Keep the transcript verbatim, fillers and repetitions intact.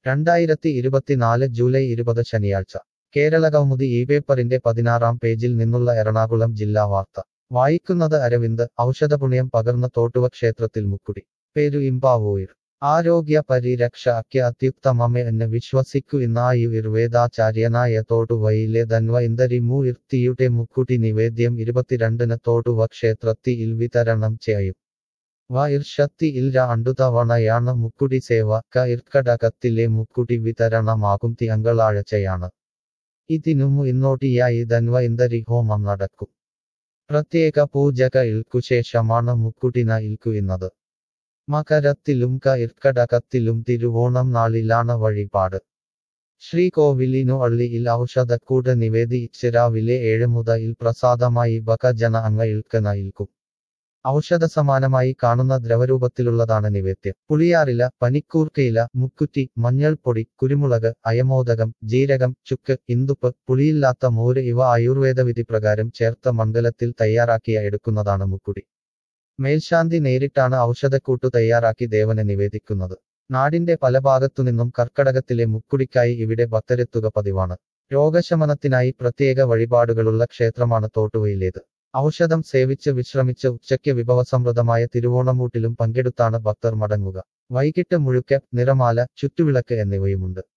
രണ്ടായിരത്തി ഇരുപത്തിനാല് ജൂലൈ ഇരുപത് ശനിയാഴ്ച കേരളകൗമുദി ഈ പേപ്പറിന്റെ പതിനാറാം പേജിൽ നിന്നുള്ള എറണാകുളം ജില്ലാ വാർത്ത വായിക്കുന്നത് അരവിന്ദ് ഔഷധപുണ്യം പകർന്ന തോട്ടുവ ക്ഷേത്രത്തിൽ മുക്കുടി പേരു ഇമ്പാവൂർ ആരോഗ്യ പരിരക്ഷ അക്ക് അത്യുത്തമമെ എന്ന് വിശ്വസിക്കുന്ന ആയുർവേദാചാര്യനായ തോട്ടുവയിലെ ധന്വ ഇന്ദരി മൂർത്തിയുടെ മുക്കുടി നിവേദ്യം ഇരുപത്തിരണ്ടിന് തോട്ടുവ ക്ഷേത്രത്തിൽ വിതരണം ചെയ്യും വർഷത്തിൽ രണ്ടു തവണയാണ് മുക്കുടി സേവ കർക്കടകത്തിലെ മുക്കുടി വിതരണമാകും തിങ്കളാഴ്ചയാണ് ഇതിനു മുന്നോടിയായി ധന്വ ഇന്ദരി ഹോമം നടക്കും പ്രത്യേക പൂജകൾക്കു ശേഷമാണ് മുക്കുടി നൽകുന്നത് മകരത്തിലും കർക്കടകത്തിലും തിരുവോണം നാളിലാണ് വഴിപാട് ശ്രീകോവിലിനു അള്ളിയിൽ ഔഷധക്കൂട് നിവേദിച്ച് രാവിലെ ഏഴ് മുതൽ പ്രസാദമായി ഭക്തജന അംഗങ്ങൾക്ക് നൽകും ഔഷധ സമാനമായി കാണുന്ന ദ്രവരൂപത്തിലുള്ളതാണ് നിവേദ്യം പുളിയാറില പനിക്കൂർക്കയില മുക്കുറ്റി മഞ്ഞൾപ്പൊടി കുരുമുളക് അയമോദകം ജീരകം ചുക്ക് ഇന്ദുപ്പ് പുളിയില്ലാത്ത മോര് ഇവ ആയുർവേദ വിധി പ്രകാരം ചേർത്ത മണ്ഡലത്തിൽ തയ്യാറാക്കിയ എടുക്കുന്നതാണ് മുക്കുടി മേൽശാന്തി നേരിട്ടാണ് ഔഷധക്കൂട്ടു തയ്യാറാക്കി ദേവന് നിവേദിക്കുന്നത് നാടിന്റെ പല ഭാഗത്തുനിന്നും കർക്കടകത്തിലെ മുക്കുടിക്കായി ഇവിടെ ഭക്തരെത്തുക പതിവാണ് രോഗശമനത്തിനായി പ്രത്യേക വഴിപാടുകളുള്ള ക്ഷേത്രമാണ് തോട്ടുവയിലേത് ഔഷധം സേവിച്ച് വിശ്രമിച്ച് ഉച്ചയ്ക്ക് വിഭവസമൃദ്ധമായ തിരുവോണമൂട്ടിലും പങ്കെടുത്താണ് ഭക്തർ മടങ്ങുക വൈകിട്ട് മുഴുക്ക നിറമാല ചുറ്റുവിളക്ക് എന്നിവയുമുണ്ട്